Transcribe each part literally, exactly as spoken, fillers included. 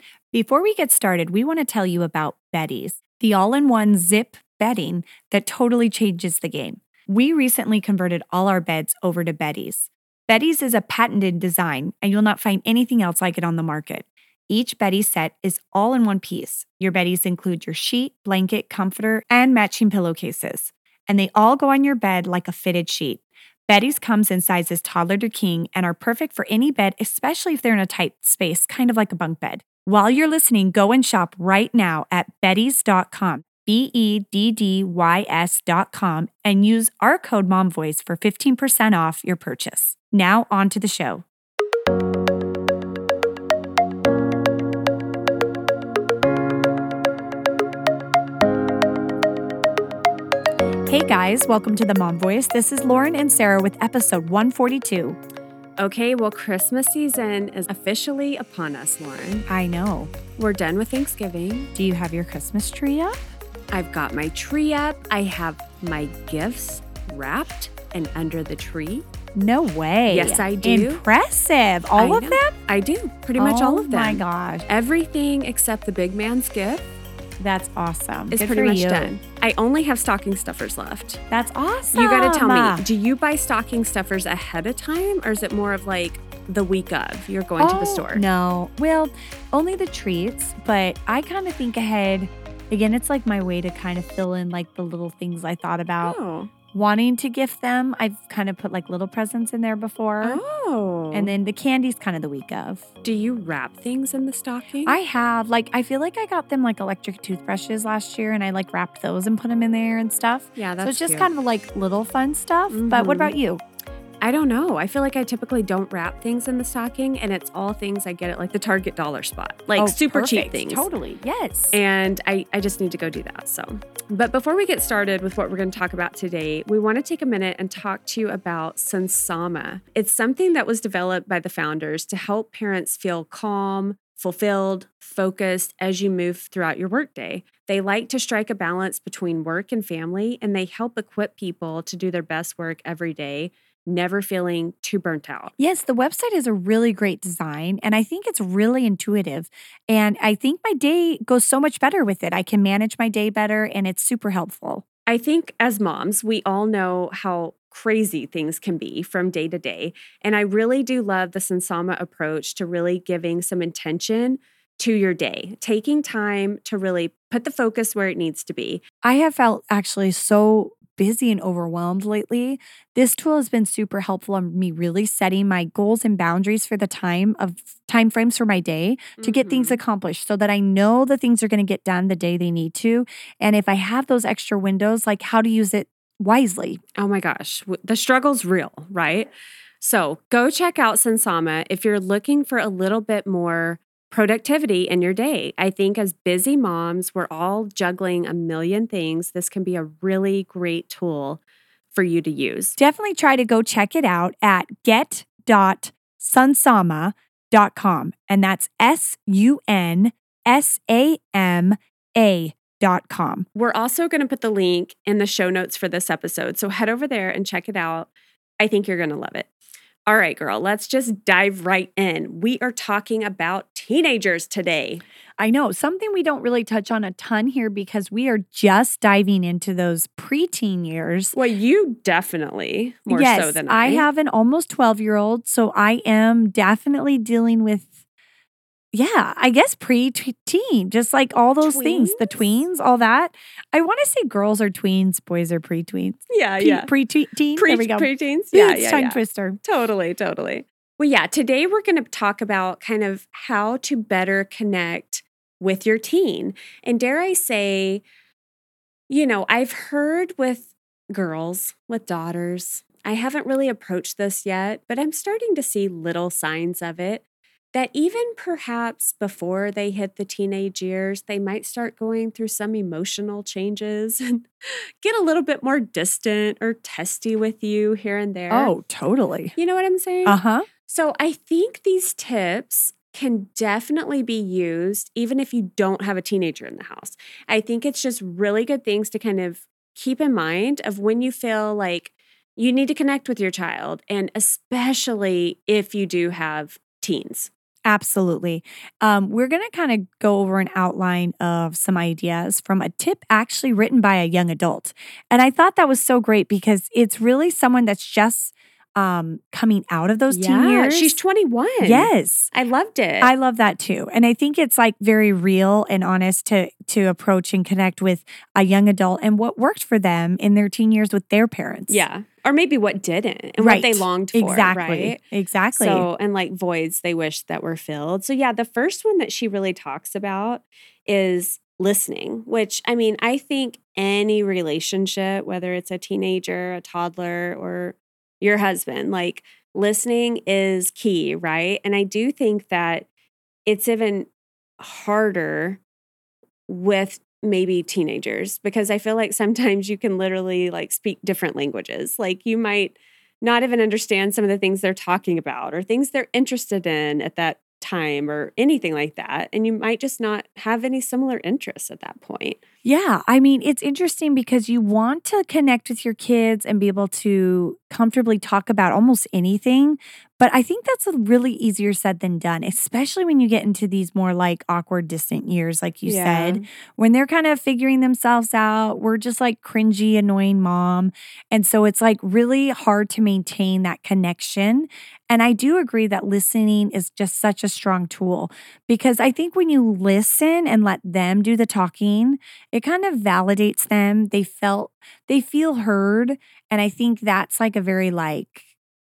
Before we get started, we want to tell you about Betty's, the all-in-one zip bedding that totally changes the game. We recently converted all our beds over to Betty's. Betty's is a patented design, and you'll not find anything else like it on the market. Each Betty set is all in one piece. Your Bettys include your sheet, blanket, comforter, and matching pillowcases. And they all go on your bed like a fitted sheet. Betty's comes in sizes toddler to king and are perfect for any bed, especially if they're in a tight space, kind of like a bunk bed. While you're listening, go and shop right now at beddys dot com, B E D D Y S dot com, and use our code MOMVOICE for fifteen percent off your purchase. Now on to the show. Hey guys, welcome to the Mom Voice. This is Lauren and Sarah with episode one forty-two. Okay, well, Christmas season is officially upon us, Lauren. I know. We're done with Thanksgiving. Do you have your Christmas tree up? I've got my tree up. I have my gifts wrapped and under the tree. No way. Yes, I do. Impressive. All I of know. them? I do. Pretty much oh all of them. Oh my gosh. Everything except the big man's gift That's awesome. is Good pretty for much you. done. I only have stocking stuffers left. That's awesome. You got to tell me, do you buy stocking stuffers ahead of time, or is it more of like the week of you're going oh, to the store? No. Well, only the treats, but I kind of think ahead. Again, it's like my way to kind of fill in like the little things I thought about Oh. wanting to gift them. I've kind of put like little presents in there before. Oh. And then the candy's kind of the week of. Do you wrap things in the stocking? I have. Like, I feel like I got them like electric toothbrushes last year and I like wrapped those and put them in there and stuff. Yeah, that's So it's just cute. kind of like little fun stuff. But what Mhm. about you? I don't know. I feel like I typically don't wrap things in the stocking, and it's all things I get at like the Target dollar spot, like Oh, super cheap perfect. things. Totally. Yes. And I, I just need to go do that. So, but before we get started with what we're going to talk about today, we want to take a minute and talk to you about Sunsama. It's something that was developed by the founders to help parents feel calm, fulfilled, focused as you move throughout your workday. They like to strike a balance between work and family, and they help equip people to do their best work every day, never feeling too burnt out. Yes, the website is a really great design, and I think it's really intuitive. And I think my day goes so much better with it. I can manage my day better, and it's super helpful. I think as moms, we all know how crazy things can be from day to day. And I really do love the Sunsama approach to really giving some intention to your day, taking time to really put the focus where it needs to be. I have felt actually so busy and overwhelmed lately. This tool has been super helpful on me really setting my goals and boundaries for the time of time frames for my day to get things Mhm. accomplished so that I know the things are going to get done the day they need to. And if I have those extra windows, like how to use it wisely. Oh my gosh, w- the struggle's real, right? So go check out Sunsama if you're looking for a little bit more productivity in your day. I think as busy moms, we're all juggling a million things. This can be a really great tool for you to use. Definitely try to go check it out at get dot sunsama dot com. And that's S U N S A M A dot com. We're also going to put the link in the show notes for this episode. So head over there and check it out. I think you're going to love it. All right, girl, let's just dive right in. We are talking about teenagers today. I know, something we don't really touch on a ton here because we are just diving into those preteen years. Well, you definitely, more yes, so than I. I have an almost twelve-year-old, so I am definitely dealing with, yeah, I guess pre-teen, just like all those things, the tweens, all that. I want to say girls are tweens, boys are pre-tweens. Yeah, Pre- yeah. Pre-teen, Pre- there we go. Preteens? Yeah, It's yeah, tongue yeah. twister. Totally, totally. Well, yeah, today we're going to talk about kind of how to better connect with your teen. And dare I say, you know, I've heard with girls, with daughters, I haven't really approached this yet, but I'm starting to see little signs of it, that even perhaps before they hit the teenage years, they might start going through some emotional changes and get a little bit more distant or testy with you here and there. Oh, totally. You know what I'm saying? Uh-huh. So I think these tips can definitely be used even if you don't have a teenager in the house. I think it's just really good things to kind of keep in mind of when you feel like you need to connect with your child, and especially if you do have teens. Absolutely. Um, we're going to kind of go over an outline of some ideas from a tip actually written by a young adult. And I thought that was so great because it's really someone that's just um, coming out of those teen Yeah, years. she's twenty-one. Yes. I loved it. I love that too. And I think it's like very real and honest to to approach and connect with a young adult and what worked for them in their teen years with their parents. Yeah. Or maybe what didn't and Right. what they longed for. Exactly. Right? Exactly. So, and like voids they wish that were filled. So, yeah, the first one that she really talks about is listening, which I mean, I think any relationship, whether it's a teenager, a toddler, or your husband, like listening is key, right? And I do think that it's even harder with maybe teenagers because I feel like sometimes you can literally like speak different languages. Like you might not even understand some of the things they're talking about or things they're interested in at that time or anything like that. And you might just not have any similar interests at that point. Yeah, I mean, it's interesting because you want to connect with your kids and be able to comfortably talk about almost anything. But I think that's a really easier said than done, especially when you get into these more like awkward, distant years, like you Yeah. said, when they're kind of figuring themselves out. We're just like cringy, annoying mom. And so it's like really hard to maintain that connection. And I do agree that listening is just such a strong tool because I think when you listen and let them do the talking, it kind of validates them. They felt they feel heard. And I think that's like a very like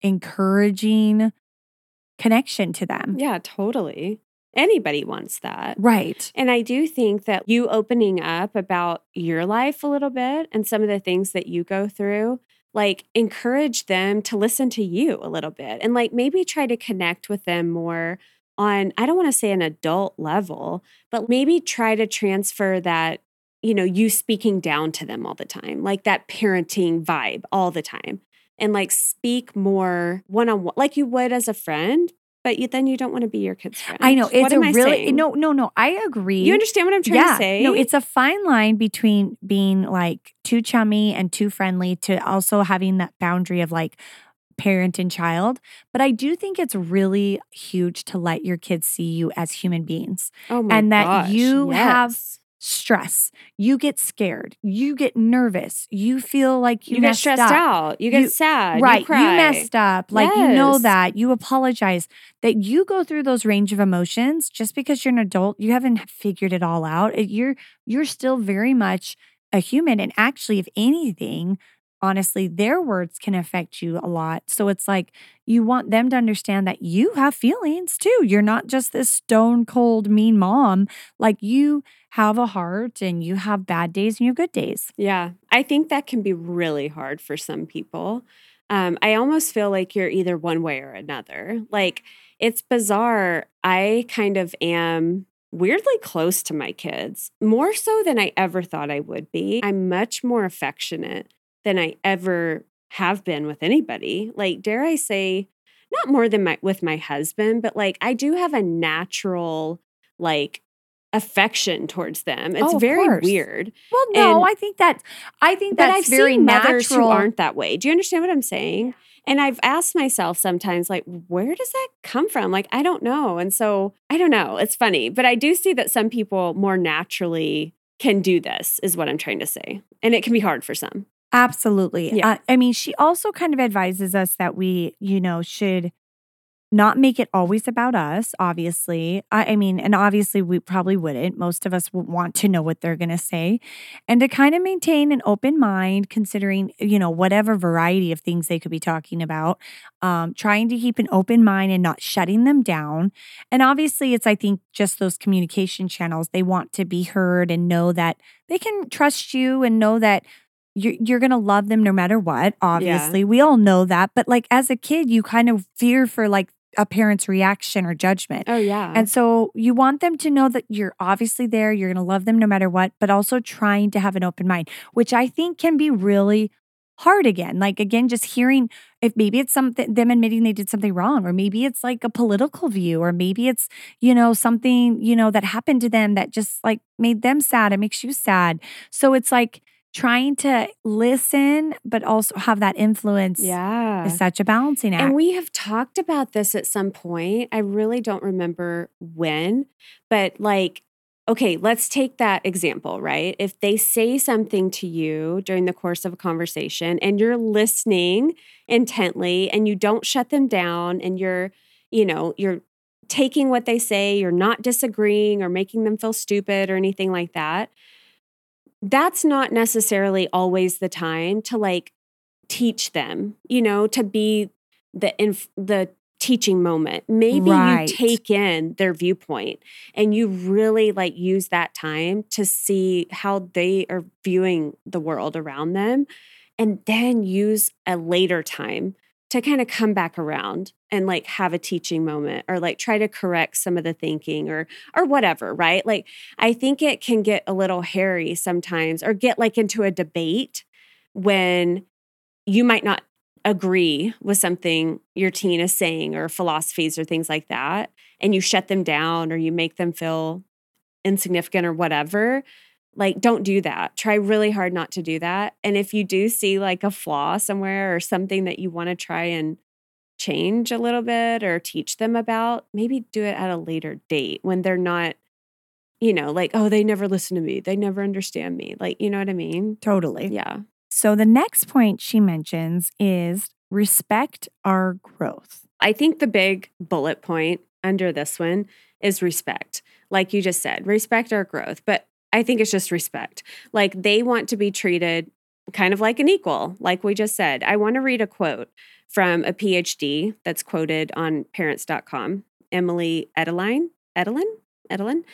encouraging connection to them. Yeah, totally. Anybody wants that. Right. And I do think that you opening up about your life a little bit and some of the things that you go through, like encourage them to listen to you a little bit and like maybe try to connect with them more on, I don't want to say an adult level, but maybe try to transfer that, you know, you speaking down to them all the time, like that parenting vibe all the time. And like speak more one on one, like you would as a friend, but you, then you don't want to be your kid's friend. I know. It's what a am I really, saying? no, no, no. I agree. You understand what I'm trying yeah. to say? No, it's a fine line between being like too chummy and too friendly to also having that boundary of like parent and child. But I do think it's really huge to let your kids see you as human beings. Oh my and that gosh, you have yes. stress. You get scared. You get nervous. You feel like you, You get messed stressed up. out. You get You- sad. Right. You cry. messed up. Like, you know Yes. that. You apologize. That you go through those range of emotions just because you're an adult. You haven't figured it all out. It- You're you're still very much a human. And actually, if anything, honestly, their words can affect you a lot. So it's like you want them to understand that you have feelings too. You're not just this stone cold mean mom. Like you have a heart and you have bad days and you have good days. Yeah, I think that can be really hard for some people. Um, I almost feel like you're either one way or another. Like, it's bizarre. I kind of am weirdly close to my kids, more so than I ever thought I would be. I'm much more affectionate than I ever have been with anybody. Like, dare I say, not more than my with my husband, but like I do have a natural like affection towards them. It's Oh, of very course. weird. Well, no, And- I think that I think But that's I've very seen mothers natural. who aren't that way. Do you understand what I'm saying? And I've asked myself sometimes, like, where does that come from? Like, I don't know. And so I don't know. It's funny. But I do see that some people more naturally can do this, is what I'm trying to say. And it can be hard for some. Absolutely. Yeah. Uh, I mean, she also kind of advises us that we, you know, should not make it always about us, obviously. I, I mean, and obviously we probably wouldn't. Most of us would want to know what they're going to say. And to kind of maintain an open mind, considering, you know, whatever variety of things they could be talking about, um, trying to keep an open mind and not shutting them down. And obviously, it's, I think, just those communication channels. They want to be heard and know that they can trust you and know that you're, you're going to love them no matter what, obviously. We all know that. But like as a kid, you kind of fear for like a parent's reaction or judgment. Oh, yeah. And so you want them to know that you're obviously there, you're going to love them no matter what, but also trying to have an open mind, which I think can be really hard again. Like, again, just hearing if maybe it's something, them admitting they did something wrong, or maybe it's like a political view, or maybe it's, you know, something, you know, that happened to them that just like made them sad. It makes you sad. So it's like, trying to listen, but also have that influence Yeah. is such a balancing act. And we have talked about this at some point. I really don't remember when, but like, okay, let's take that example, right? If they say something to you during the course of a conversation and you're listening intently and you don't shut them down and you're, you know, you're taking what they say, you're not disagreeing or making them feel stupid or anything like that, that's not necessarily always the time to like teach them, you know, to be the inf- the teaching moment. Maybe Right. you take in their viewpoint and you really like use that time to see how they are viewing the world around them, and then use a later time to kind of come back around and like have a teaching moment or like try to correct some of the thinking or or whatever, right? Like I think it can get a little hairy sometimes or get like into a debate when you might not agree with something your teen is saying or philosophies or things like that, and you shut them down or you make them feel insignificant or whatever. Like, don't do that. Try really hard not to do that. And if you do see like a flaw somewhere or something that you want to try and change a little bit or teach them about, maybe do it at a later date when they're not, you know, like, oh, they never listen to me. They never understand me. Like, you know what I mean? Totally. Yeah. So the next point she mentions is respect our growth. I think the big bullet point under this one is respect. Like you just said, respect our growth. But I think it's just respect. Like they want to be treated kind of like an equal, like we just said. I want to read a quote from a P H D that's quoted on parents dot com, Emily Edeline, Edelin, Edelin.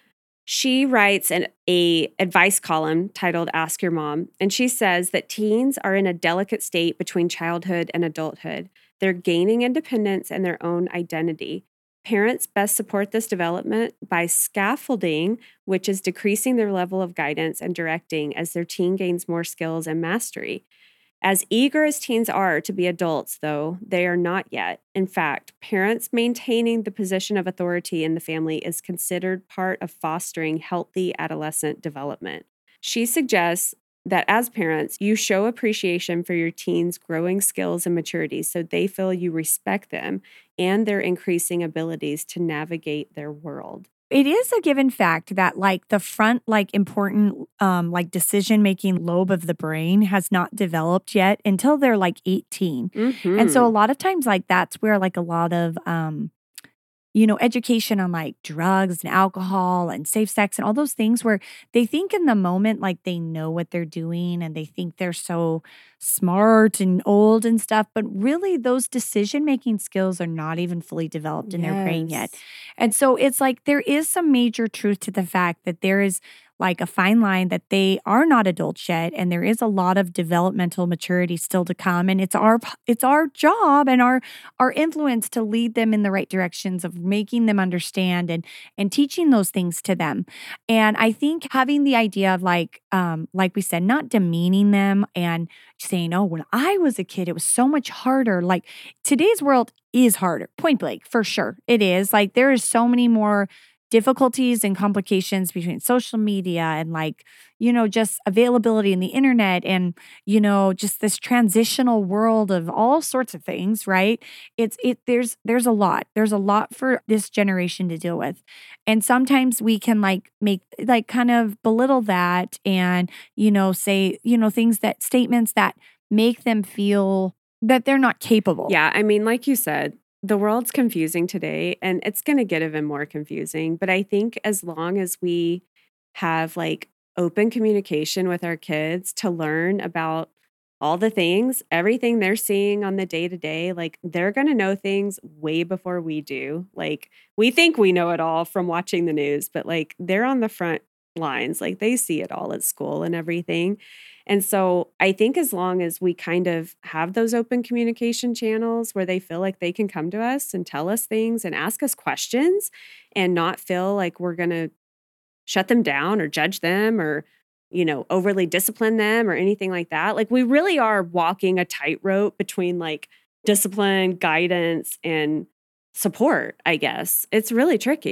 She writes an a advice column titled Ask Your Mom, and she says that teens are in a delicate state between childhood and adulthood. They're gaining independence and their own identity. Parents best support this development by scaffolding, which is decreasing their level of guidance and directing as their teen gains more skills and mastery. As eager as teens are to be adults, though, they are not yet. In fact, parents maintaining the position of authority in the family is considered part of fostering healthy adolescent development. She suggests that as parents, you show appreciation for your teens' growing skills and maturity so they feel you respect them and their increasing abilities to navigate their world. It is a given fact that like the front like important um like decision making lobe of the brain has not developed yet until they're like eighteen. Mm-hmm. And so a lot of times like that's where like a lot of um you know, education on like drugs and alcohol and safe sex and all those things where they think in the moment like they know what they're doing and they think they're so smart and old and stuff. But really, those decision making skills are not even fully developed in their brain yet. Yes. And so it's like there is some major truth to the fact that there is like a fine line that they are not adults yet and there is a lot of developmental maturity still to come, and it's our it's our job and our our influence to lead them in the right directions of making them understand and and teaching those things to them. And I think having the idea of like um like we said, not demeaning them and saying, oh, when I was a kid it was so much harder. Like today's world is harder, point blank, for sure it is. Like there is so many more difficulties and complications between social media and like, you know, just availability in the internet and, you know, just this transitional world of all sorts of things, right? It's it there's there's a lot. There's a lot for this generation to deal with. And sometimes we can like make like kind of belittle that and, you know, say, you know, things that statements that make them feel that they're not capable. Yeah, I mean, like you said, the world's confusing today and it's going to get even more confusing. But I think as long as we have like open communication with our kids to learn about all the things, everything they're seeing on the day to day, like they're going to know things way before we do. Like we think we know it all from watching the news, but like they're on the front lines, like they see it all at school and everything. And so I think as long as we kind of have those open communication channels where they feel like they can come to us and tell us things and ask us questions and not feel like we're going to shut them down or judge them or, you know, overly discipline them or anything like that. Like we really are walking a tightrope between like discipline, guidance, and support, I guess. It's really tricky.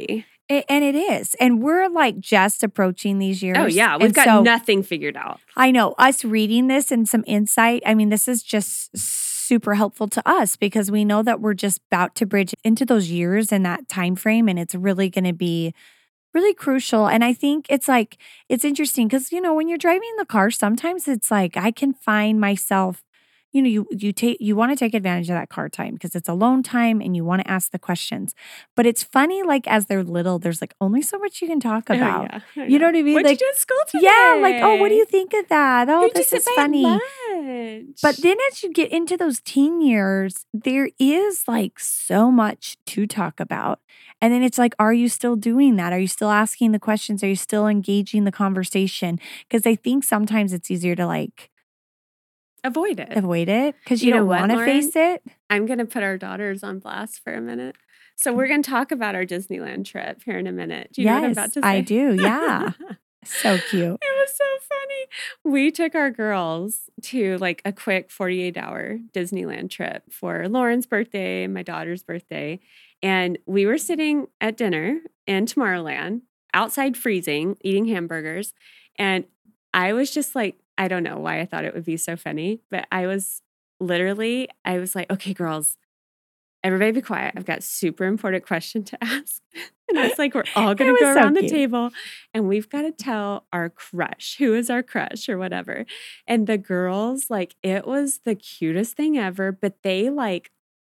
It, and it is. And we're like just approaching these years. Oh, yeah. We've and got so, nothing figured out. I know. Us reading this and some insight, I mean, this is just super helpful to us because we know that we're just about to bridge into those years and that time frame. And it's really going to be really crucial. And I think it's like, it's interesting because, you know, when you're driving the car, sometimes it's like I can find myself, you know, you you take you want to take advantage of that car time because it's alone time and you want to ask the questions. But it's funny, like as they're little, there's like only so much you can talk about. Oh, yeah. You know what I mean? What'd like, you do at school today? yeah, like, oh, what do you think of that? Oh, Who'd this you is sit by at funny. lunch? But then as you get into those teen years, there is like so much to talk about. And then it's like, are you still doing that? Are you still asking the questions? Are you still engaging the conversation? Because I think sometimes it's easier to like avoid it. avoid it because you, You know don't what, want to Lauren? face it. I'm going to put our daughters on blast for a minute. So we're going to talk about our Disneyland trip here in a minute. Do you know what I'm Yes, about to say? I do. Yeah. So cute. It was so funny. We took our girls to like a quick forty-eight hour Disneyland trip for Lauren's birthday and my daughter's birthday. And we were sitting at dinner in Tomorrowland, outside freezing, eating hamburgers. And I was just like, I don't know why I thought it would be so funny, but I was literally, I was like, okay, girls, everybody be quiet. I've got a super important question to ask. And I was like, we're all going to go so around the cute. table and we've got to tell our crush, who is our crush or whatever. And the girls, like, it was the cutest thing ever, but they like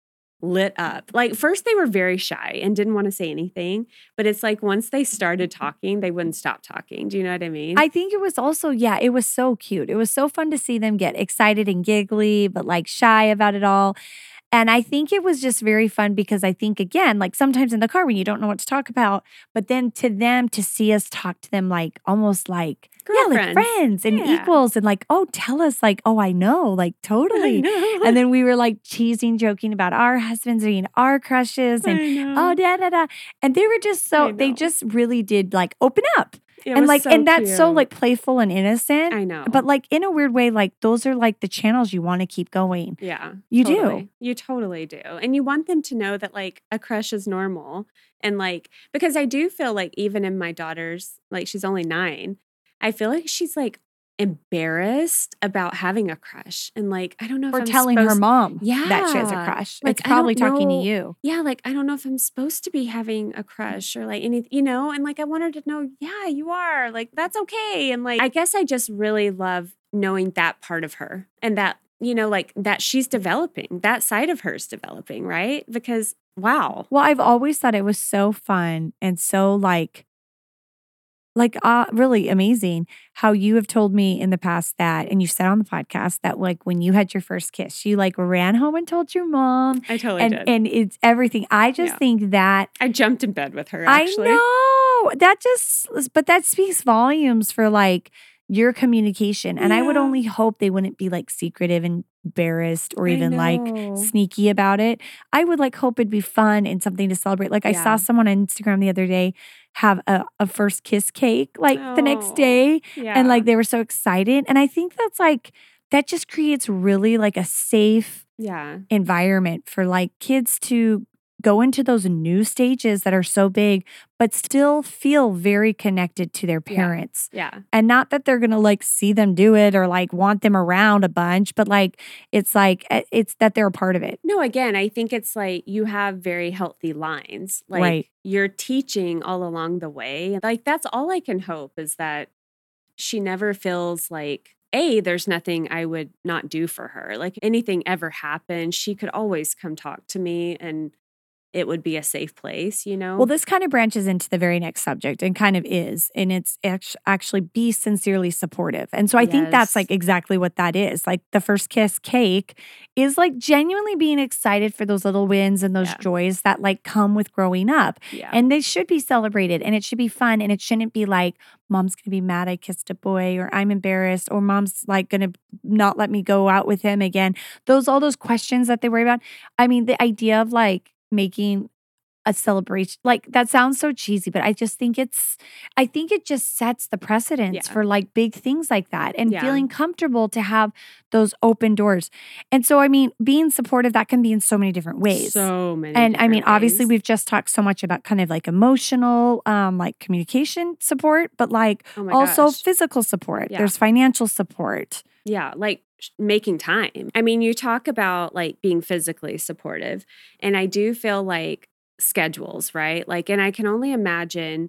lit up. Like first they were very shy and didn't want to say anything, but it's like once they started talking, they wouldn't stop talking. Do you know what I mean? I think it was also, yeah, it was so cute. It was so fun to see them get excited and giggly, but like shy about it all. And I think it was just very fun because I think, again, like sometimes in the car when you don't know what to talk about, but then to them, to see us talk to them like almost like, yeah, like friends and Yeah. equals and like, oh, tell us like, oh, I know, like I totally. know. And then we were like teasing, joking about our husbands being our crushes and I know. oh, da, da, da. And they were just so, I they know. just really did like open up. It and was like, so and that's so cute. like playful and innocent. I know. But like in a weird way, like those are like the channels you want to keep going. Yeah. You totally. do. You totally do. And you want them to know that like a crush is normal. And like, because I do feel like even in my daughter's, like she's only nine, I feel like she's like embarrassed about having a crush. And like, I don't know if Or I'm telling her supposed- mom that she has a Yeah. crush. Like, It's I don't probably talking to know- you. Yeah, like I don't know if I'm supposed to be having a crush or like anything, you know, and like I want her to know, yeah, you are. Like that's okay. And like I guess I just really love knowing that part of her and that, you know, like that she's developing, that side of her is developing, right? Because wow. Well, I've always thought it was so fun and so like, like uh, really amazing how you have told me in the past that, and you said on the podcast that like when you had your first kiss, you like ran home and told your mom. I totally and, did. And it's everything. I just Yeah. think that I jumped in bed with her actually. I know that just, but that speaks volumes for like your communication. And I would Yeah. only hope they wouldn't be like secretive and embarrassed or I even like know. sneaky about it. I would like hope it'd be fun and something to celebrate. Like I Yeah. saw someone on Instagram the other day have a, a first kiss cake like the next Oh, day. Yeah. And like they were so excited. And I think that's like, that just creates really like a safe yeah. environment for like kids to go into those new stages that are so big, but still feel very connected to their Yeah. parents. Yeah. And not that they're going to like see them do it or like want them around a bunch, but like it's like eh, it's that they're a part of it. No, again, I think it's like you have very healthy lines. Like Right. you're teaching all along the way. Like that's all I can hope is that she never feels like, A, there's nothing I would not do for her. Like anything ever happened, she could always come talk to me and it would be a safe place, you know? Well, this kind of branches into the very next subject and kind of is, and it's act- actually be sincerely supportive. And so I think that's Yes. like exactly what that is. Like the first kiss cake is like genuinely being excited for those little wins and those Yeah. joys that like come with growing up. yeah. And they should be celebrated and it should be fun. And it shouldn't be like, mom's going to be mad I kissed a boy or I'm embarrassed or mom's like going to not let me go out with him again. Those, all those questions that they worry about. I mean, the idea of like making a celebration. Like that sounds so cheesy, but I just think it's, I think it just sets the precedence Yeah. for like big things like that and Yeah. feeling comfortable to have those open doors. And so, I mean, being supportive, that can be in so many different ways. So many And I mean, different obviously, ways. we've just talked so much about kind of like emotional, um, like communication support, but like Oh my also gosh. physical support. Yeah. There's financial support. Yeah, like sh- making time. I mean, you talk about like being physically supportive, and I do feel like schedules, right? Like, and I can only imagine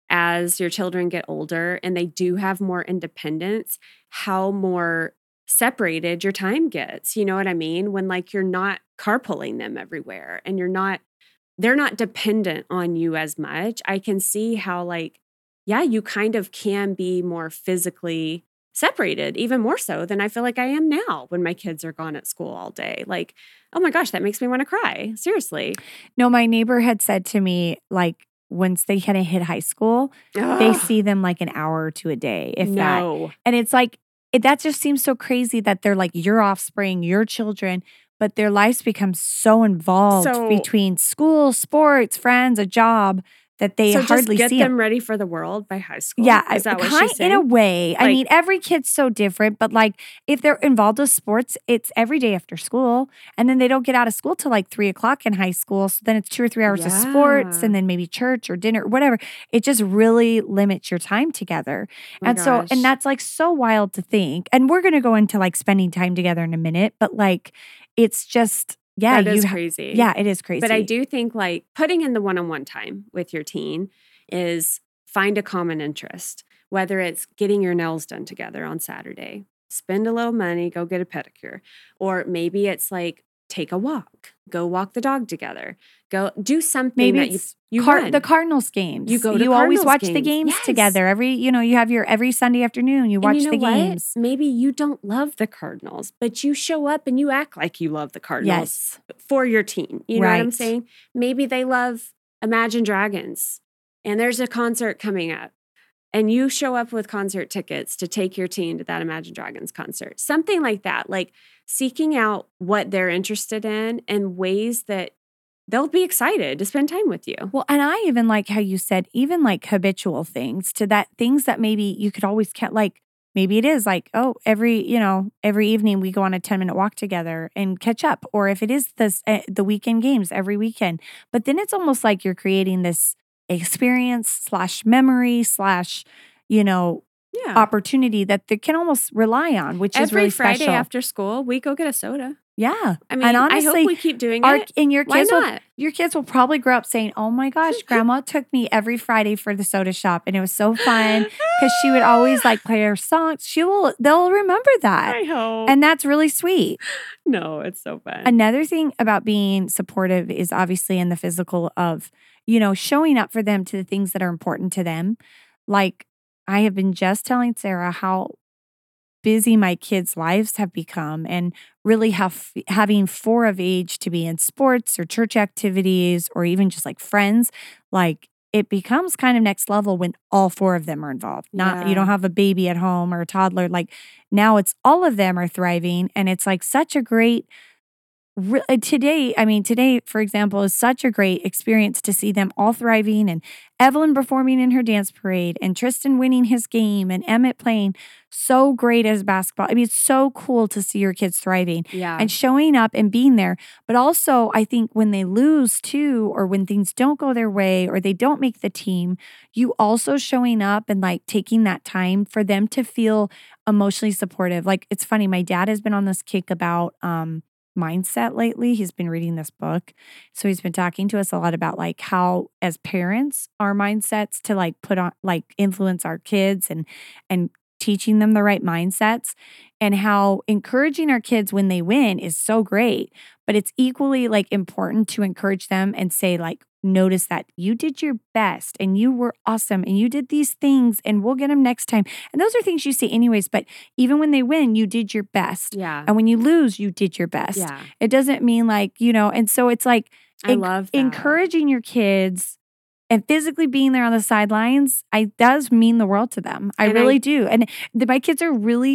as your children get older and they do have more independence, how more separated your time gets. You know what I mean? When like you're not carpooling them everywhere and you're not, they're not dependent on you as much. I can see how like, yeah, you kind of can be more physically separated, even more so than I feel like I am now when my kids are gone at school all day. Like, oh my gosh, that makes me want to cry. Seriously. No, my neighbor had said to me, like, once they kind of hit high school, they Ugh, see them like an hour or two a day, if that. no. And it's like, it, that just seems so crazy that they're like your offspring, your children, but their lives become so involved So- between school, sports, friends, a job that they so just hardly get see them them. ready for the world by high school. Yeah, Is that what kind she's saying? in a way. I Like- mean, every kid's so different, but like if they're involved with sports, it's every day after school, and then they don't get out of school till like three o'clock in high school. So then it's two or three hours of sports, Yeah. and then maybe church or dinner, whatever. It just really limits your time together, Oh my and so gosh. and that's like so wild to think. And we're gonna go into like spending time together in a minute, but like it's just yeah, that you is ha- crazy. yeah, it is crazy. But I do think like putting in the one-on-one time with your teen is find a common interest, whether it's getting your nails done together on Saturday, spend a little money, go get a pedicure, or maybe it's like take a walk, go walk the dog together, go do something Maybe that you, it's you Car- run. the Cardinals games. You go to You always Cardinals watch the games. games Yes. together. Every you know you have your every Sunday afternoon. You watch and you know the what? games. Maybe you don't love the Cardinals, but you show up and you act like you love the Cardinals Yes, for your team. You know what I'm Right. saying? Maybe they love Imagine Dragons and there's a concert coming up and you show up with concert tickets to take your teen to that Imagine Dragons concert. Something like that, like seeking out what they're interested in and ways that they'll be excited to spend time with you. Well, and I even like how you said even like habitual things to that things that maybe you could always catch. Like maybe it is like oh every you know every evening we go on a ten minute walk together and catch up, or if it is this uh, the weekend games every weekend. But then it's almost like you're creating this experience slash memory slash you know Yeah. opportunity that they can almost rely on, which is Every really Friday special. after school, we go get a soda. Yeah, I mean, and I honestly, hope we keep doing our, it. and your Why kids will not? your kids will probably grow up saying, "Oh my gosh, Grandma took me every Friday for the soda shop, and it was so fun because she would always like play her songs." She will, they'll remember that, I hope. and that's really sweet. no, it's so fun. Another thing about being supportive is obviously in the physical of you know showing up for them to the things that are important to them. Like I have been just telling Sarah how busy my kids' lives have become and really have having four of age to be in sports or church activities or even just like friends, like it becomes kind of next level when all four of them are involved. Not you Yeah. don't have a baby at home or a toddler. Like now it's all of them are thriving and it's like such a great Re- uh, today, I mean, today, for example, is such a great experience to see them all thriving and Evelyn performing in her dance parade and Tristan winning his game and Emmett playing so great as basketball. I mean, it's so cool to see your kids thriving Yeah. and showing up and being there. But also, I think when they lose too, or when things don't go their way or they don't make the team, you also showing up and like taking that time for them to feel emotionally supportive. Like, it's funny, my dad has been on this kick about, um, mindset lately. He's been reading this book. So he's been talking to us a lot about like how as parents our mindsets to like put on like influence our kids and and teaching them the right mindsets and how encouraging our kids when they win is so great, but it's equally like important to encourage them and say like notice that you did your best and you were awesome and you did these things and we'll get them next time. And those are things you say anyways, but even when they win, you did your best. Yeah. And when you lose, you did your best. Yeah. It doesn't mean like, you know, and so it's like I en- love that. encouraging your kids and physically being there on the sidelines, I does mean the world to them. I And I- really do. And the, my kids are really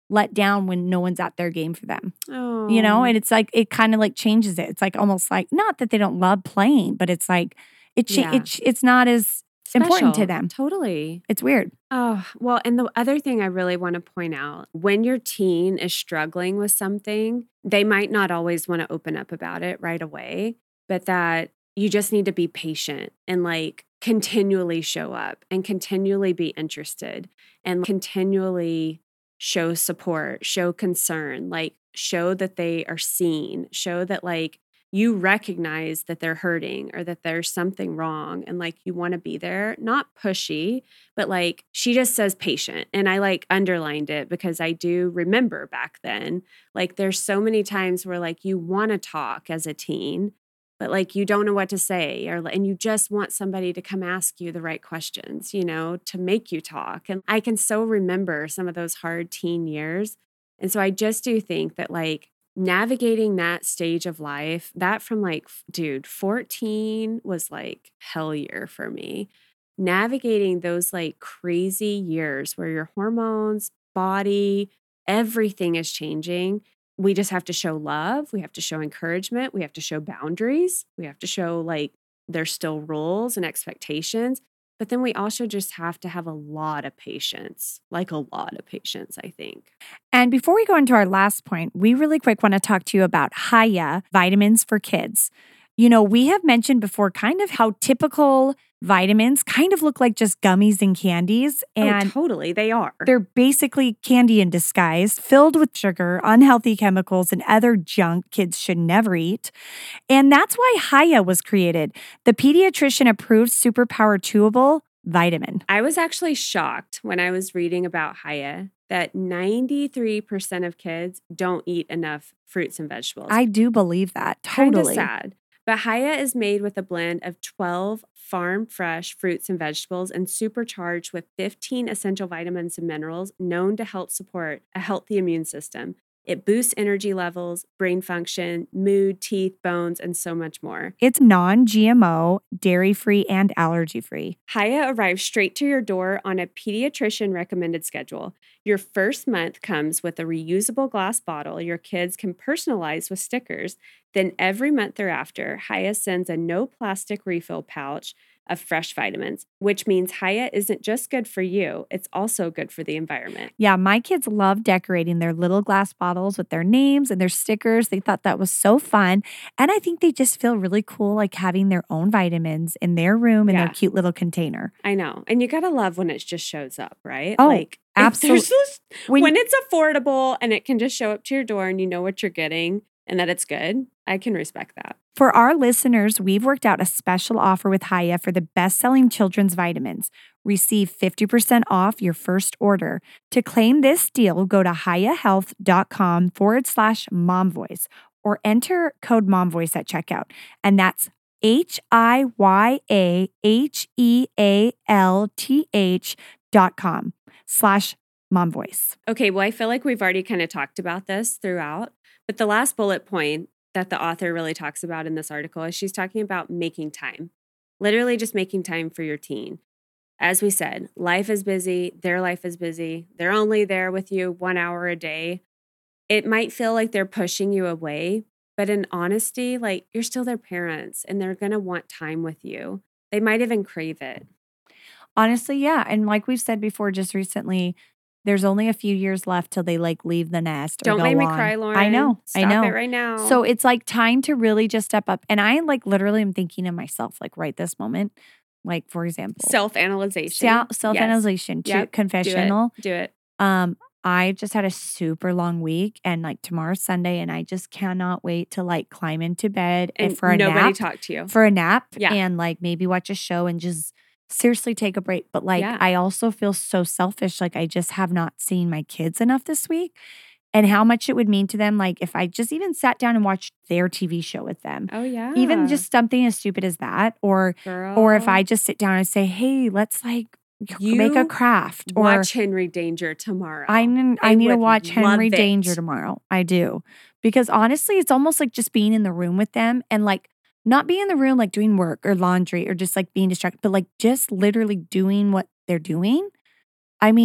let down when no one's at their game for them. Oh. You know, and it's like, it kind of like changes it. It's like almost like, not that they don't love playing, but it's like, it, cha- Yeah. it it's not as important to Special. them. Totally. It's weird. Oh, well, and the other thing I really want to point out, when your teen is struggling with something, they might not always want to open up about it right away, but that you just need to be patient and like continually show up and continually be interested and continually show support, show concern, like show that they are seen, show that like you recognize that they're hurting or that there's something wrong and like you want to be there, not pushy, but like she just says patient. And I like underlined it because I do remember back then, like there's so many times where like you want to talk as a teen, but like you don't know what to say or and you just want somebody to come ask you the right questions, you know, to make you talk. And I can so remember some of those hard teen years. And so I just do think that like navigating that stage of life, that from like, dude, fourteen was like hell year for me. Navigating those like crazy years where your hormones, body, everything is changing. We just have to show love. We have to show encouragement. We have to show boundaries. We have to show like there's still rules and expectations. But then we also just have to have a lot of patience, like a lot of patience, I think. And before we go into our last point, we really quick want to talk to you about Hiya vitamins for kids. You know, we have mentioned before kind of how typical vitamins kind of look like just gummies and candies. And oh, totally. They are. They're basically candy in disguise, filled with sugar, unhealthy chemicals, and other junk kids should never eat. And that's why Hiya was created, the pediatrician-approved superpower chewable vitamin. I was actually shocked when I was reading about Hiya that ninety-three percent of kids don't eat enough fruits and vegetables. I do believe that. Totally. Kind of sad. But Hiya is made with a blend of twelve farm fresh fruits and vegetables and supercharged with fifteen essential vitamins and minerals known to help support a healthy immune system. It boosts energy levels, brain function, mood, teeth, bones, and so much more. It's non-G M O, dairy-free, and allergy-free. Hiya arrives straight to your door on a pediatrician-recommended schedule. Your first month comes with a reusable glass bottle your kids can personalize with stickers. Then every month thereafter, Hiya sends a no-plastic refill pouch of fresh vitamins, which means Hiya isn't just good for you, it's also good for the environment. Yeah, my kids love decorating their little glass bottles with their names and their stickers. They thought that was so fun. And I think they just feel really cool, like having their own vitamins in their room in Yeah. their cute little container. I know. And you gotta love when it just shows up, right? Oh, like absolutely. Just, When- when it's affordable and it can just show up to your door and you know what you're getting and that it's good, I can respect that. For our listeners, we've worked out a special offer with Hiya for the best-selling children's vitamins. Receive fifty percent off your first order. To claim this deal, go to hiyahealth.com forward slash momvoice or enter code momvoice at checkout. And that's H-I-Y-A-H-E-A-L-T-H dot com slash momvoice. Okay, well, I feel like we've already kind of talked about this throughout, but the last bullet point that the author really talks about in this article is she's talking about making time, literally just making time for your teen. As we said, life is busy, their life is busy. They're only there with you one hour a day. It might feel like they're pushing you away, but in honesty, like you're still their parents and they're going to want time with you. They might even crave it. Honestly, yeah. And like we've said before just recently, there's only a few years left till they like leave the nest. Or Don't go make me on. cry, Lauren. I know. Stop I know. it right now. So it's like time to really just step up. And I like literally am thinking of myself like right this moment. Like for example, self-analyzation. Self-analyzation. Yes. Yep. Confessional. Do it. Do it. Um, I just had a super long week and like tomorrow's Sunday and I just cannot wait to like climb into bed And, and for a nobody nap. talk to you. For a nap Yeah. and like maybe watch a show and just seriously take a break. But like Yeah. I also feel so selfish. Like I just have not seen my kids enough this week and how much it would mean to them. Like if I just even sat down and watched their T V show with them. Oh yeah. Even just something as stupid as that. Or Girl. or if I just sit down and say, hey, let's like You make a craft. Or watch Henry Danger tomorrow. I, n- I I need to would watch Henry love it. Danger tomorrow. I do. Because honestly, it's almost like just being in the room with them and like not being in the room like doing work or laundry or just like being distracted, but like just literally doing what they're doing. I mean, it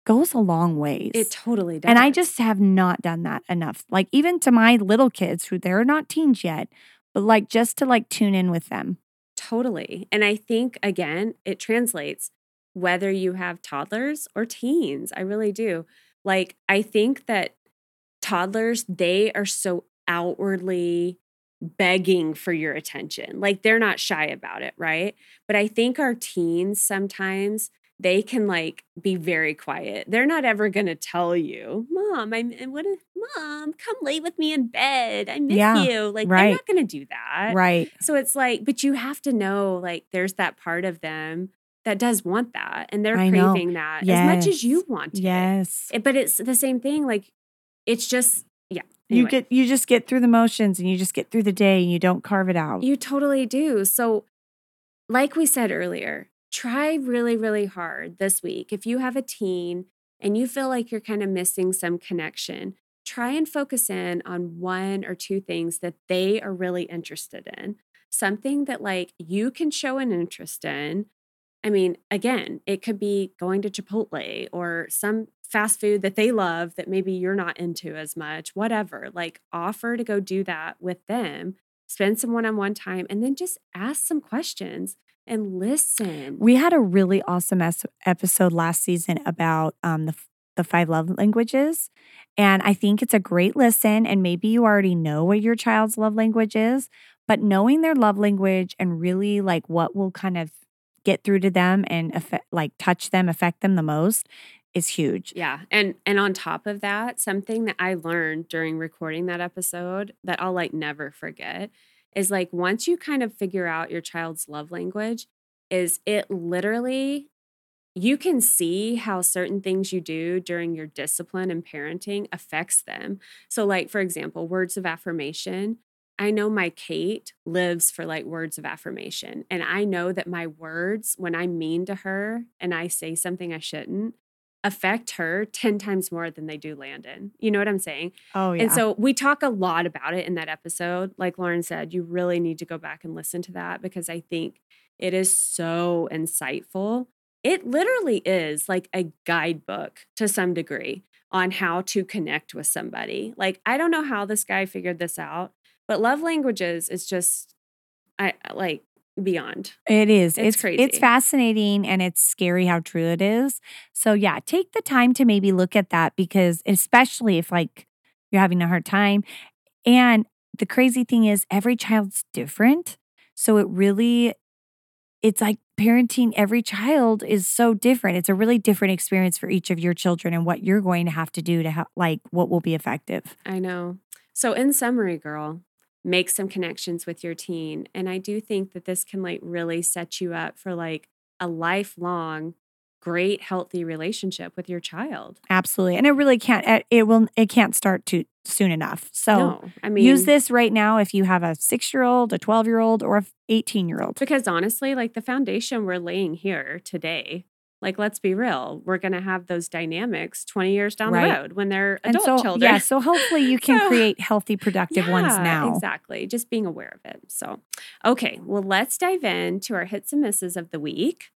goes a long ways. It totally does. And I just have not done that enough. Like even to my little kids who they're not teens yet, but like just to like tune in with them. Totally. And I think, again, it translates whether you have toddlers or teens. I really do. Like, I think that toddlers, they are so outwardly begging for your attention. Like, they're not shy about it, right? But I think our teens sometimes, they can like be very quiet. They're not ever going to tell you, Mom, I'm, what is, Mom, come lay with me in bed. I miss Yeah, you. Like, right. they're not going to do that. Right. So it's like, but you have to know, like, there's that part of them that does want that. And they're I know. craving that Yes. as much as you want it. Yes. It- But it's the same thing. Like, it's just, yeah. You Anyway. get you just get through the motions and you just get through the day and you don't carve it out. You totally do. So, like we said earlier, try really, really hard this week. If you have a teen and you feel like you're kind of missing some connection, try and focus in on one or two things that they are really interested in. Something that like you can show an interest in. I mean, again, it could be going to Chipotle or some fast food that they love that maybe you're not into as much, whatever. Like offer to go do that with them, spend some one-on-one time, and then just ask some questions and listen. We had a really awesome es- episode last season about um, the the five love languages, and I think it's a great listen. And maybe you already know what your child's love language is, but knowing their love language and really like what will kind of get through to them and affect, like touch them, affect them the most is huge. Yeah, and and on top of that, something that I learned during recording that episode that I'll like never forget is like once you kind of figure out your child's love language, is it literally you can see how certain things you do during your discipline and parenting affects them. So like for example, words of affirmation. I know my Kate lives for like words of affirmation. And I know that my words, when I'm mean to her and I say something I shouldn't, affect her ten times more than they do Landon. You know what I'm saying? Oh yeah. And so we talk a lot about it in that episode. Like Lauren said, you really need to go back and listen to that because I think it is so insightful. It literally is like a guidebook to some degree on how to connect with somebody. Like, I don't know how this guy figured this out, but love languages is just, I like beyond. It is. It's It's crazy. It's fascinating and it's scary how true it is. So yeah, take the time to maybe look at that because especially if like you're having a hard time. And the crazy thing is every child's different. So it really it's like parenting every child is so different. It's a really different experience for each of your children and what you're going to have to do to ha- like what will be effective. I know. So in summary, girl, make some connections with your teen. And I do think that this can like really set you up for like a lifelong, great, healthy relationship with your child. Absolutely. And it really can't it- it will it can't start too soon enough. So No, I mean, use this right now if you have a six-year-old, a twelve-year-old, or a eighteen-year-old. because honestly, like the foundation we're laying here today, like let's be real, we're going to have those dynamics twenty years down Right. the road when they're And adult so children. yeah, so hopefully you can So- create healthy, productive ones Yeah, now. Exactly. Just being aware of it. So, okay, well, let's dive into our hits and misses of the week.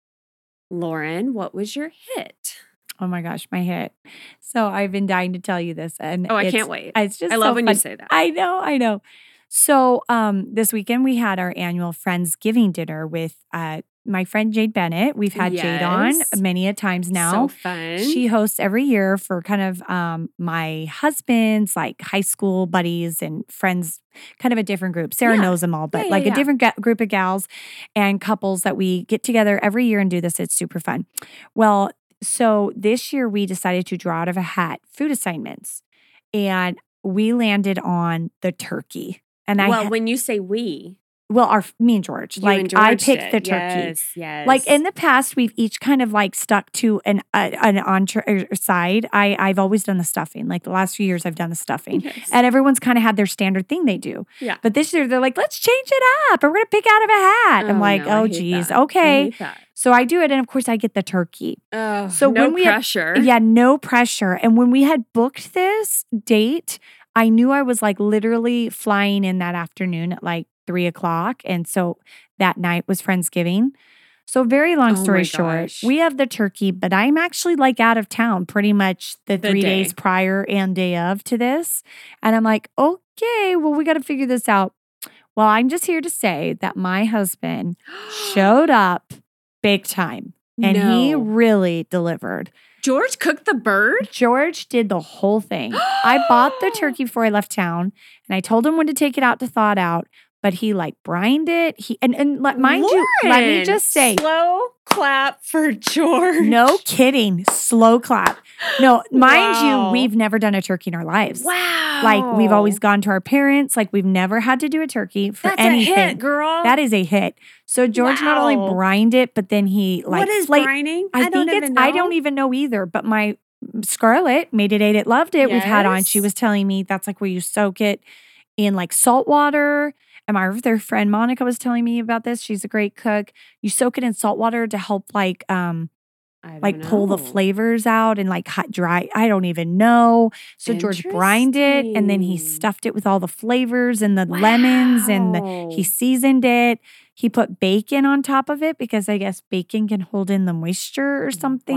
Lauren, what was your hit? Oh my gosh, my hit. So I've been dying to tell you this. And Oh, I it's- can't wait. It's just I love so when fun. you say that. I know, I know. So um, this weekend we had our annual Friendsgiving dinner with uh, my friend Jade Bennett. We've had Jade on Yes. many a times now. So fun. She hosts every year for kind of um, my husband's like high school buddies and friends, kind of a different group. Sarah Yeah. knows them all, but Yeah, yeah, like yeah. a different ga- group of gals and couples that we get together every year and do this. It's super fun. Well, so this year we decided to draw out of a hat food assignments and we landed on the turkey. And I, well, ha- when you say we, well, our, me and George, you like and I George picked did. the turkey. Yes, yes. Like in the past, we've each kind of like stuck to an uh, an entree side. I I've always done the stuffing. Like the last few years, I've done the stuffing, Yes. and everyone's kind of had their standard thing they do. Yeah. But this year, they're like, let's change it up, and we're gonna pick out of a hat. I'm Oh, like, no, I oh hate geez, that. I okay. hate that. So I do it, and of course, I get the turkey. Oh, So no when we had- pressure. Yeah, no pressure. And when we had booked this date, I knew I was like literally flying in that afternoon at like three o'clock. And so that night was Friendsgiving. So very long Oh story my short, gosh. we have the turkey, but I'm actually like out of town pretty much the, The three day. days prior and day of to this. And I'm like, okay, well, we got to figure this out. Well, I'm just here to say that my husband showed up big time and he No. really delivered. George cooked the bird? George did the whole thing. I bought the turkey before I left town and I told him when to take it out to thaw it out, but he like brined it. He and, and let, mind you, let me Lauren, just say, slow clap for George. no kidding, slow clap. No, mind Wow. you, we've never done a turkey in our lives. Wow. Like we've always gone to our parents. Like we've never had to do a turkey for That's anything. a hit, girl. That is a hit. So George not only Wow. brined it, but then he like what is fla- brining? I, I, don't think it's even know. I don't even know either. But my Scarlett made it, ate it, loved it. We've had on. She Yes. was telling me that's like where you soak it in like salt water. And my other friend Monica was telling me about this. She's a great cook. You soak it in salt water to help like um I don't like pull the know. flavors out and like hot dry. I don't even know. So George brined it and then he Interesting. stuffed it with all the flavors and the lemons and the, Wow. he seasoned it. He put bacon on top of it because I guess bacon can hold in the moisture or something.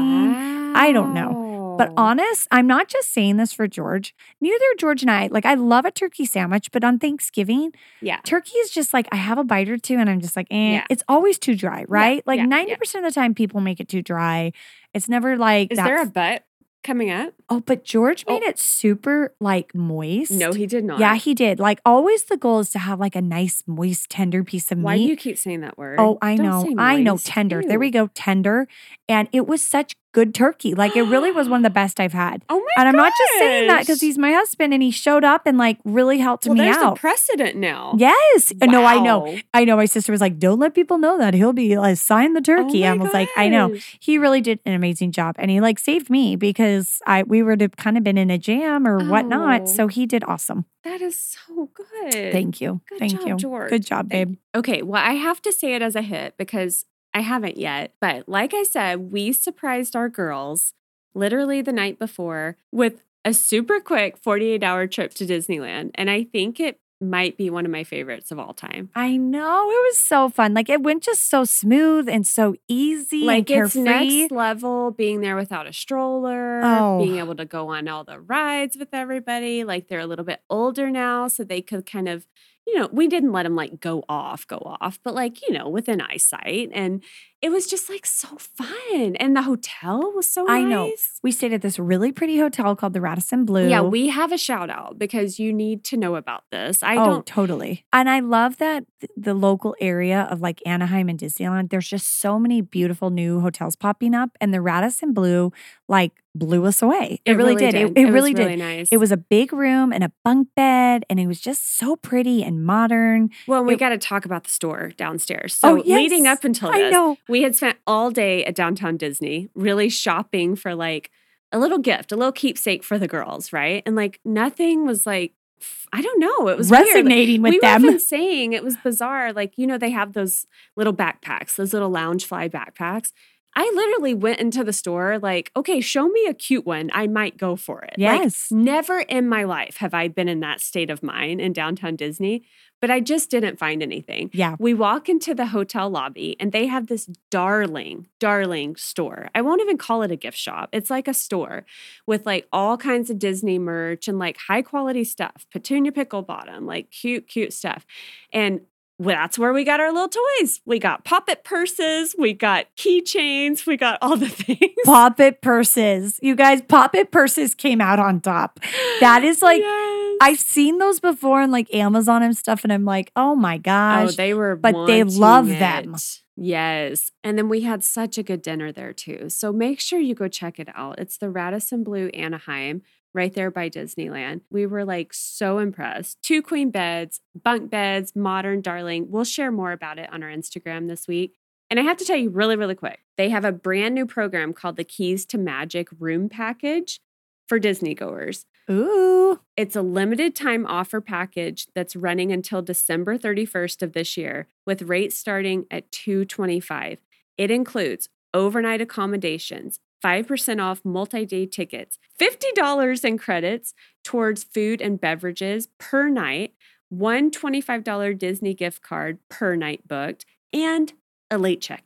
I don't know. But Wow. honest, I'm not just saying this for George. Neither George and I, like I love a turkey sandwich, but on Thanksgiving, Yeah. turkey is just like I have a bite or two and I'm just like, eh. Yeah. It's always too dry, right? Like yeah, yeah. ninety percent of the time people make it too dry. It's never like Is that. there a butt coming up? Oh, but George made Oh. it super like moist. No, he did not. Yeah, he did. Like always the goal is to have like a nice, moist, tender piece of Why do meat. you keep saying that word? Oh, I Don't know. say I know. moist. Tender. There we Ew. go. Tender. And it was such good turkey. Like it really was one of the best I've had. Oh my And I'm not just saying that because gosh. he's my husband and he showed up and like really helped Well, me there's out. a precedent now. Yes. Wow. No, I know. I know. My sister was like, don't let people know that. He'll be like, sign the turkey. Oh I my was like, I know. gosh. He really did an amazing job. And he like saved me because I we were to kind of been in a jam or whatnot. Oh. So he did awesome. That is so good. Thank you. Good Thank job, you. George. Good job, Thank- babe. Okay, well, I have to say it as a hit because I haven't yet. But like I said, we surprised our girls literally the night before with a super quick forty-eight hour trip to Disneyland. And I think it might be one of my favorites of all time. I know. It was so fun. Like it went just so smooth and so easy Like and it's carefree. next level being there without a stroller, Oh. being able to go on all the rides with everybody. Like they're a little bit older now, so they could kind of, you know, we didn't let them like go off, go off, but like, you know, within eyesight. And it was just like so fun. And the hotel was so I nice. know. We stayed at this really pretty hotel called the Radisson Blue. Yeah, we have a shout out because you need to know about this. I oh, don't totally. And I love that th- the local area of like Anaheim and Disneyland, there's just so many beautiful new hotels popping up. And the Radisson Blue like blew us away. It, really, did. It, it was really really did. nice. It was a big room and a bunk bed, and it was just so pretty and modern. Well, we it- got to talk about the store downstairs. Oh, So leading yes. up until I this, know. we had spent all day at downtown Disney, really shopping for like a little gift, a little keepsake for the girls, right? And like nothing was like, f- I don't know, it was weird. Like, Resonating with we them. were even saying it was bizarre. Like, you know, they have those little backpacks, those little lounge fly backpacks. I literally went into the store like, okay, show me a cute one. I might go for it. Yes. Like, never in my life have I been in that state of mind in downtown Disney, but I just didn't find anything. Yeah. We walk into the hotel lobby and they have this darling, darling store. I won't even call it a gift shop. It's like a store with like all kinds of Disney merch and like high quality stuff, Petunia Pickle Bottom, like cute, cute stuff. And well, that's where we got our little toys. We got Pop-It purses, we got keychains, we got all the things. Pop-It purses. You guys, Pop-It purses came out on top. That is like, Yes. I've seen those before on like Amazon and stuff, and I'm like, oh my Oh, gosh. they were but they wanting love it. them. Yes. And then we had such a good dinner there too. So make sure you go check it out. It's the Radisson Blue Anaheim, right there by Disneyland. We were like so impressed. Two queen beds, bunk beds, modern, darling. We'll share more about it on our Instagram this week. And I have to tell you really, really quick, they have a brand new program called the Keys to Magic Room Package for Disney goers. Ooh. It's a limited time offer package that's running until December thirty-first of this year with rates starting at two hundred twenty-five dollars. It includes overnight accommodations, five percent off multi-day tickets, fifty dollars in credits towards food and beverages per night, one twenty-five dollars Disney gift card per night booked, and a late checkout.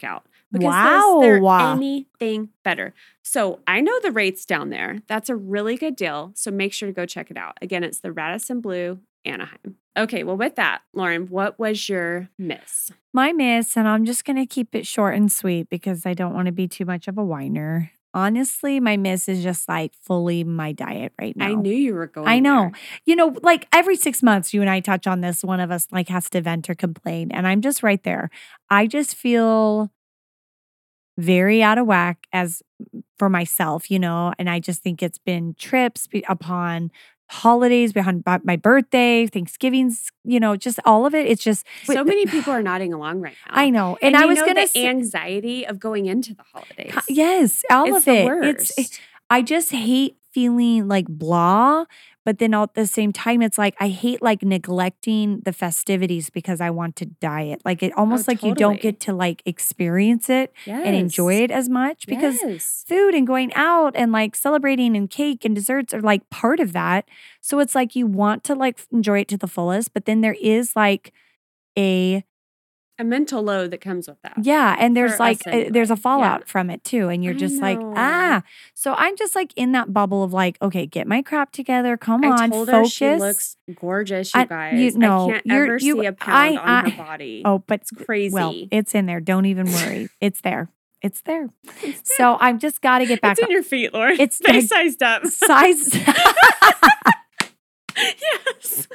Because wow. is there anything better? So I know the rates down there. That's a really good deal. So make sure to go check it out. Again, it's the Radisson Blu Anaheim. Okay, well, with that, Lauren, what was your miss? My miss, and I'm just going to keep it short and sweet because I don't want to be too much of a whiner. Honestly, my miss is just like fully my diet right now. I knew you were going I know. there. You know, like every six months, you and I touch on this. One of us like has to vent or complain. And I'm just right there. I just feel very out of whack as for myself, you know, and I just think it's been trips be- upon holidays, behind b- my birthday, Thanksgiving's, you know, just all of it. It's just So many people are nodding along right now. I know. And, And I you was know going to the say, anxiety of going into the holidays. yes, all It's of the it. worst. It's, I just hate feeling like blah, but then at the same time, it's like I hate like neglecting the festivities because I want to diet. Like it almost Oh, like you don't totally. get to like experience it Yes. and enjoy it as much because Yes. food and going out and like celebrating and cake and desserts are like part of that. So it's like you want to like enjoy it to the fullest, but then there is like a A mental load that comes with that. yeah, and there's For like us uh, there's a anyway. fallout Yeah. from it too, and you're I just like know. ah. So I'm just like in that bubble of like, okay, get my crap together. Come I on, told focus. her she looks gorgeous, you I- guys. you know, I can't you're- ever you- see a pound I- on I- her body. oh, but It's crazy. well, it's in there. Don't even worry. It's there. It's there. So I've just got to get back It's in your feet, Lauren. It's they like- sized up. size. Yes.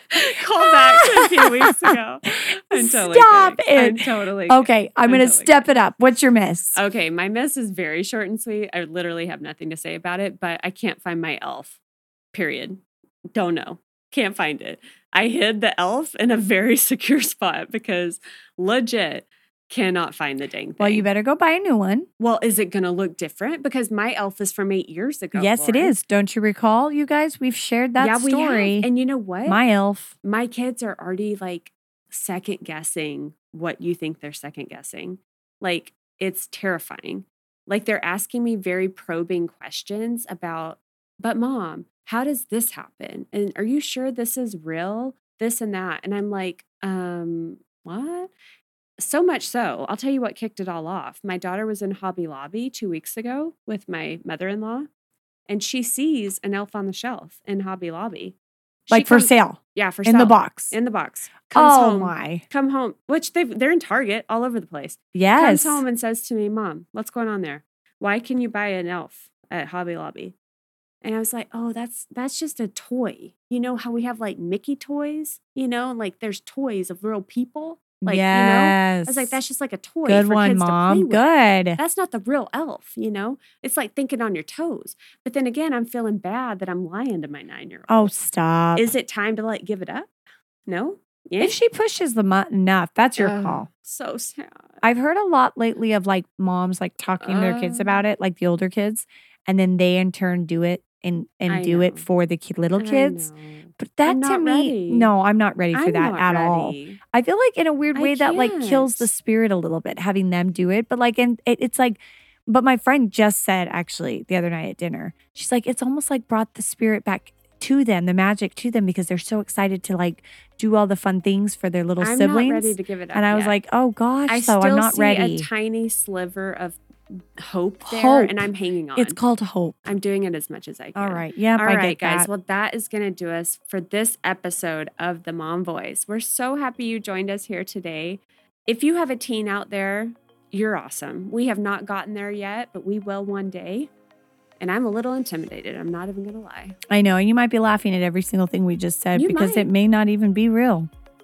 Call back to a few weeks ago. I'm totally Stop kidding. it. I'm totally kidding. Okay, I'm I'm gonna totally step it up. What's your miss? Okay, my miss is very short and sweet. I literally have nothing to say about it, but I can't find my elf. Period. Don't know. Can't find it. I hid the elf in a very secure spot because legit cannot find the dang thing. Well, you better go buy a new one. Well, is it going to look different? Because my elf is from eight years ago. Yes, it Lauren. is. Don't you recall, you guys? We've shared that yeah, we story. have. And you know what? My elf. my kids are already like second guessing what you think they're second guessing. Like it's terrifying. Like they're asking me very probing questions about, but mom, how does this happen? And are you sure this is real? This and that. And I'm like, um, what? So much so, I'll tell you what kicked it all off. My daughter was in Hobby Lobby two weeks ago with my mother-in-law, and she sees an elf on the shelf in Hobby Lobby. She Like for comes- sale. Yeah, for In sale. the box. In the box. Comes Oh home. my. Come home. Which they they're in Target all over the place. Yes. Comes home and says to me, Mom, what's going on there? Why can you buy an elf at Hobby Lobby? And I was like, oh, that's that's just a toy. You know how we have like Mickey toys? You know, like there's toys of real people. Like, yes. you know, I was like, that's just like a toy good for one, kids to play Mom. with. Good. That's not the real elf, you know? It's like thinking on your toes. But then again, I'm feeling bad that I'm lying to my nine-year-old. Oh, stop. Is it time to like give it up? No? Yeah. If she pushes the mu- enough, that's your Ugh, call. So sad. I've heard a lot lately of like moms like talking to their kids Uh. about it, like the older kids, and then they in turn do it and and I do know. it for the kid, little I kids. know. But that I'm to not me, ready. no, I'm not ready for I'm that not at all. ready. I feel like in a weird I way that like kills the can't. spirit a little bit, having them do it. But like, and it, it's like, but my friend just said actually the other night at dinner, she's like, it's almost like brought the spirit back to them, the magic to them, because they're so excited to like do all the fun things for their little I'm siblings. not ready to give it up and I was yet. like, oh gosh, I so still I'm not see ready. a tiny sliver of hope there, Hope. and I'm hanging on. It's called hope. I'm doing it as much as I can. All right. Yep, All I right, get guys. that. Well, that is going to do us for this episode of The Mom Voice. We're so happy you joined us here today. If you have a teen out there, you're awesome. We have not gotten there yet, but we will one day. And I'm a little intimidated. I'm not even going to lie. I know. And you might be laughing at every single thing we just said You because might. it may not even be real.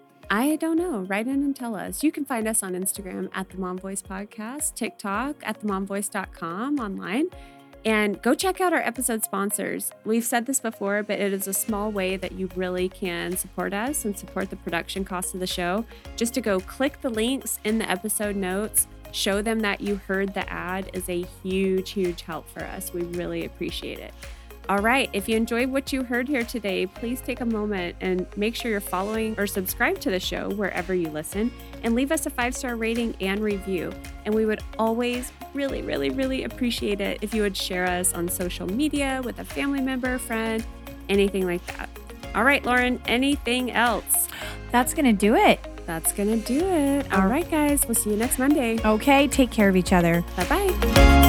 I don't know. Write in and tell us. You can find us on Instagram at the Mom Voice Podcast, TikTok at the mom voice dot com online. And go check out our episode sponsors. We've said this before, but it is a small way that you really can support us and support the production costs of the show. Just to go click the links in the episode notes, show them that you heard the ad is a huge, huge help for us. We really appreciate it. All right. If you enjoyed what you heard here today, please take a moment and make sure you're following or subscribe to the show wherever you listen and leave us a five-star rating and review. And we would always really, really, really appreciate it if you would share us on social media with a family member, friend, anything like that. All right, Lauren, anything else? That's going to do it. That's going to do it. All right, guys. We'll see you next Monday. Okay, take care of each other. Bye-bye.